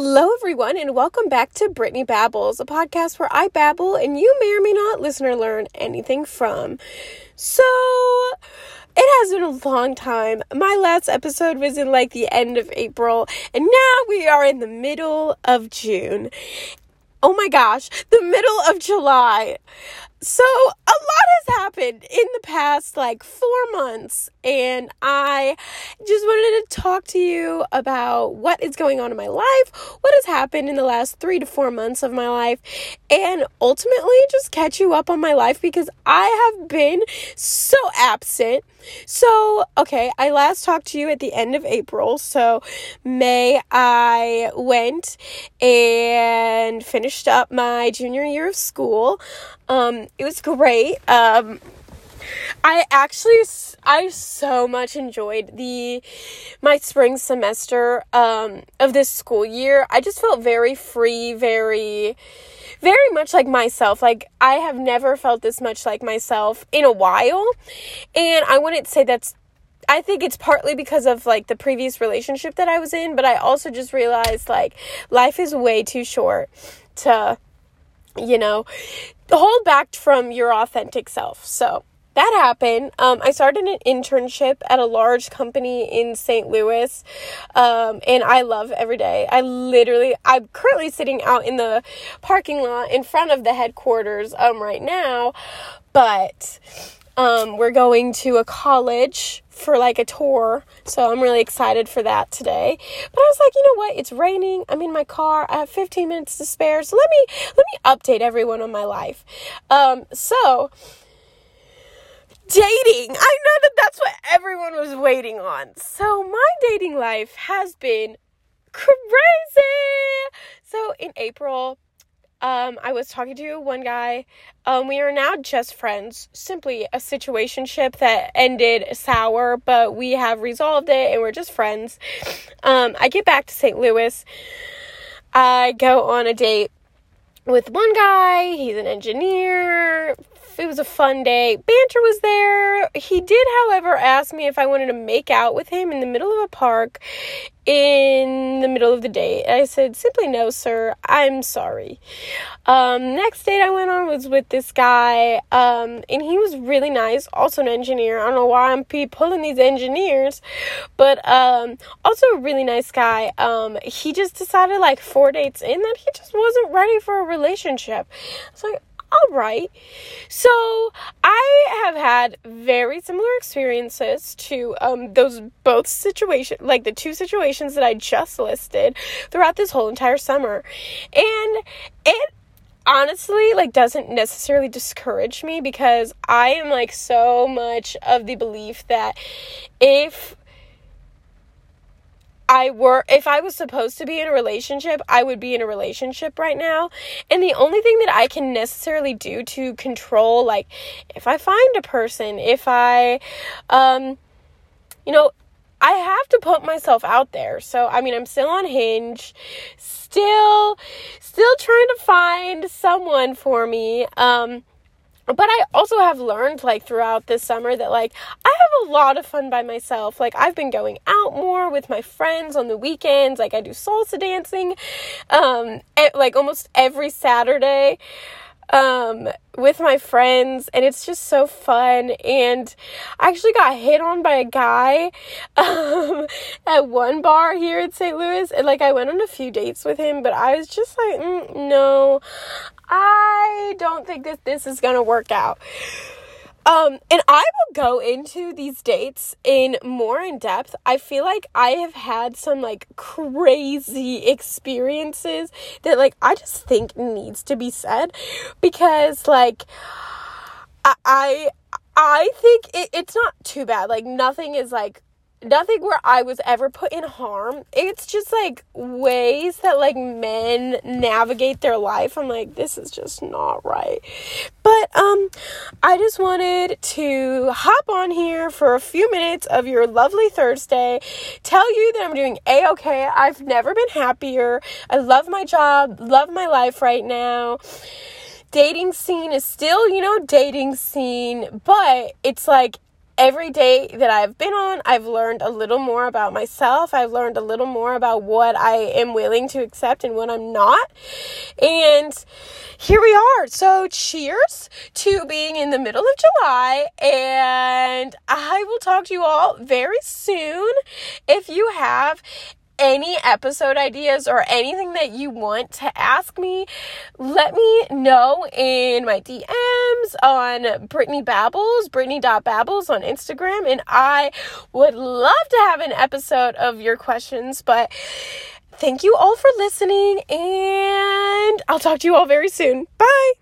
Hello, everyone, and welcome back to Brittany Babbles, a podcast where I babble and you may or may not listen or learn anything from. So, it has been a long time. My last episode was in the end of April, and now we are in the middle of June. Oh my gosh, the middle of July. So, a lot has happened in the past 4 months, and I just wanted to talk to you about what is going on in my life, what has happened in the last 3 to 4 months of my life, and ultimately just catch you up on my life because I have been so absent. So, okay, I last talked to you at the end of April, so May I went and finished up my junior year of school. It was great. I so much enjoyed my spring semester, of this school year. I just felt very free, very, very much like myself. I have never felt this much like myself in a while. And I wouldn't say I think it's partly because of the previous relationship that I was in, but I also just realized life is way too short to, hold back from your authentic self. So that happened. I started an internship at a large company in St. Louis, and I love every day. I'm currently sitting out in the parking lot in front of the headquarters, right now, but, we're going to a college for a tour, so I'm really excited for that today. But I was like, you know what, it's raining, I'm in my car, I have 15 minutes to spare, so let me update everyone on my life. So dating, I know that's what everyone was waiting on. So my dating life has been crazy. So in April, I was talking to one guy. We are now just friends, simply a situationship that ended sour, but we have resolved it and we're just friends. I get back to St. Louis. I go on a date with one guy. He's an engineer. It was a fun day. Banter was there. He did, however, ask me if I wanted to make out with him in the middle of a park in the middle of the date. I said, simply no, sir. I'm sorry. Next date I went on was with this guy, and he was really nice. Also an engineer. I don't know why I'm pulling these engineers, but also a really nice guy. He just decided 4 dates in that he just wasn't ready for a relationship. I was like, all right. So I have had very similar experiences to those both situations, the 2 situations that I just listed throughout this whole entire summer. And it honestly doesn't necessarily discourage me because I am so much of the belief that if I was supposed to be in a relationship, I would be in a relationship right now. And the only thing that I can necessarily do to control, if I find a person, if I, I have to put myself out there. So, I'm still on Hinge, still trying to find someone for me. But I also have learned, throughout this summer that, I have a lot of fun by myself. I've been going out more with my friends on the weekends. I do salsa dancing, almost every Saturday, with my friends. And it's just so fun. And I actually got hit on by a guy, at one bar here in St. Louis. And, I went on a few dates with him, but I was just no, I don't think that this is going to work out. And I will go into these dates more in depth. I feel like I have had some crazy experiences that I just think needs to be said because I think it's not too bad. Nothing is nothing where I was ever put in harm. It's just ways that men navigate their life. I'm this is just not right. But I just wanted to hop on here for a few minutes of your lovely Thursday, tell you that I'm doing A-okay. I've never been happier. I love my job, love my life right now. Dating scene is still, dating scene, but it's every day that I've been on, I've learned a little more about myself. I've learned a little more about what I am willing to accept and what I'm not. And here we are. So cheers to being in the middle of July. And I will talk to you all very soon. If you have any episode ideas or anything that you want to ask me, let me know in my DMs on Brittany.Babbles on Instagram, and I would love to have an episode of your questions. But thank you all for listening, and I'll talk to you all very soon. Bye.